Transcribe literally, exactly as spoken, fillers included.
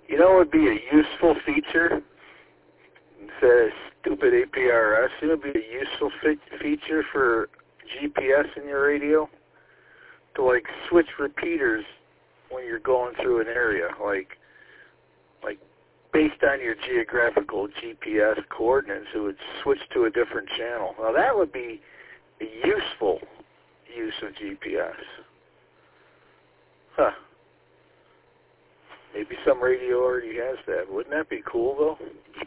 You know what would be a useful feature? Instead of stupid A P R S, it would be a useful fe feature for G P S in your radio to like switch repeaters when you're going through an area, like like based on your geographical G P S coordinates, it would switch to a different channel. Now that would be a useful use of G P S. Huh. Maybe some radio already has that. Wouldn't that be cool, though?